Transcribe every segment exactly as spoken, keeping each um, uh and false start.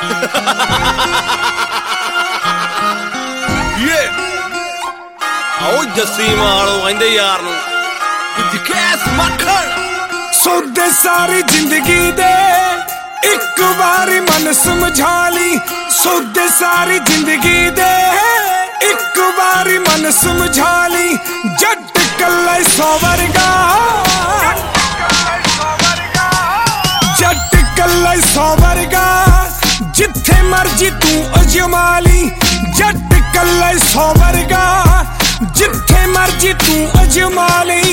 आओ जस्सी मालो कहंदे यार नूं जकैस मक्खण सौदे सारी जिंदगी दे एक बारी मन समझा ली। सौदे सारी जिंदगी दे एक बारी मन समझा ली। जट कल्ला सौ वर्गा जट कल्ला सौ वर्गा जिथे मर्जी तू अजमा ली। जट कल्ला सौ वर्गा जिथे मर्जी तू अजमा ली।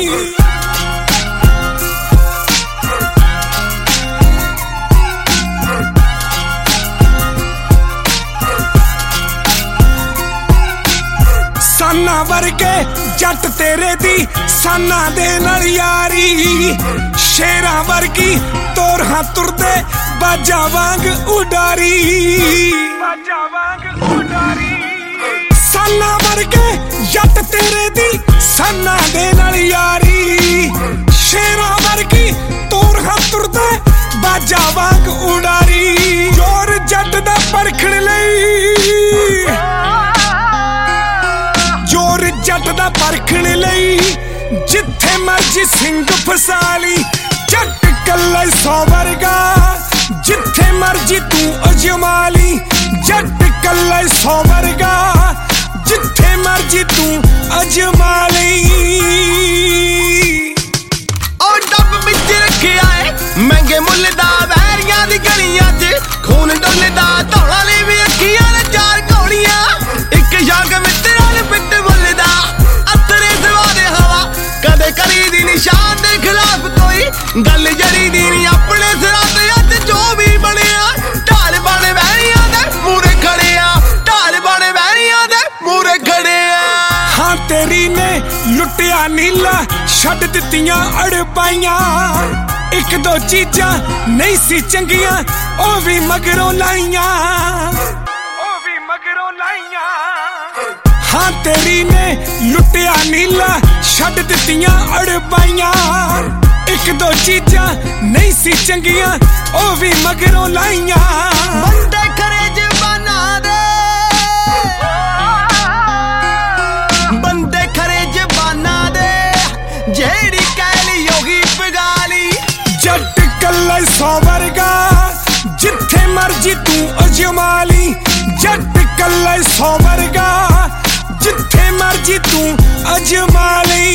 साना वर्गे जट तेरे दी साना दे नाल यारी। शेरा वर्गी तोरहा तुरदे बाजा वांग उडारी। बाजा वांग उडारी साना वर्गे जट तेरे दी साना दे नाल यारी। शेरा वर्गी तोरहा तुरदे बाजा वांग उडारी। जोर जट दा परखण लई जोर जट दा परखण लई जिथे मर्जी सिंह फसा ली। जट कल्ला सौ वर्गा जिथे मर्जी तू अजमा ली। जट कल्ला सौ वर्गा जिथे मर्जी तू अजमा ली। ओ डब विच रखिया है महंगे मुल्ल दा वैरियां दी गलियां च खून डुलदा धौला ली भी अखियां ने चार घोड़ियां। एक याग मित्रा ने पिट बुलदा अतरे दवारे हवा कदे करी दी निशान दे खिलाफ कोई गल जरी दी नहीं। अपने सिरां ते अज जो भी बनिया ढाल बने वैरियां दे मूरे खड़े आ। ढाल बने वैरियां दे मूरे खड़े आ। हाँ तेरी ने लुटिया नीला छड्ड दित्तियां अड़पाइयां। एक दो चीजां नहीं सी चंगियां ओ भी मगरों लाइयां। ओ भी मगरों लाइयां। हाँ तेरी ने लुटिया नीला छड्ड दित्तियां अड़पाइयां। एक दो चीजां नहीं सी चंगियां ओ भी मगरों लाइयां। बंदे खरे जबाना दे बंदे खरे जबाना दे जेड़ी कैली योगी पगाली। जट कल्ला सौ वर्गा जिथे मर्जी तू अजमा ली। जट कल्ला सौ वर्गा जिथे मर्जी तू अजमा ली।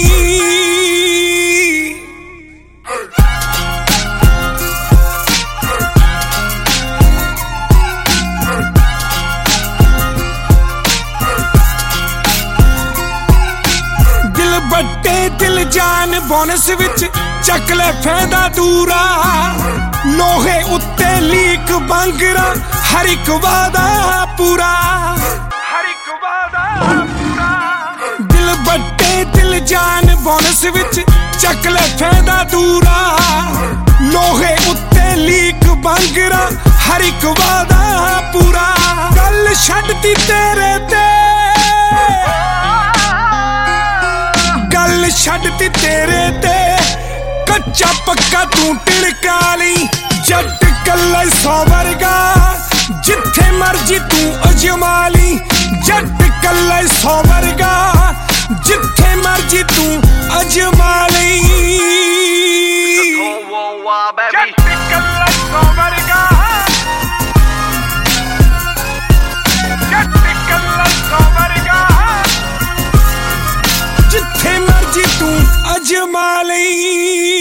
दिल बट्टे दिल जान बोनस विच चक ले फैदा दूरा। लोहे उत्ते लीक बांगरा हर एक वादा पूरा। हर एक वादा पूरा दिल बट्टे दिल जान बोनस विच चक ले फैदा दूरा। लोहे उत्ते लीक बांगरा हर एक वादा पूरा। गल छड्डती तेरे ते गल छड्डती तेरे ते कच्चा पक्का तू टिड़का ली। जट कल्ला सौ वर्गा जिथे मर्जी तू अजमा ली। जट कल्ला सौ वर्गा जिथे मर्जी तू अजमा ली। जट कल्ला सौ वर्गा जट कल्ला सौ वर्गा जिथे मर्जी तू अजमा ली।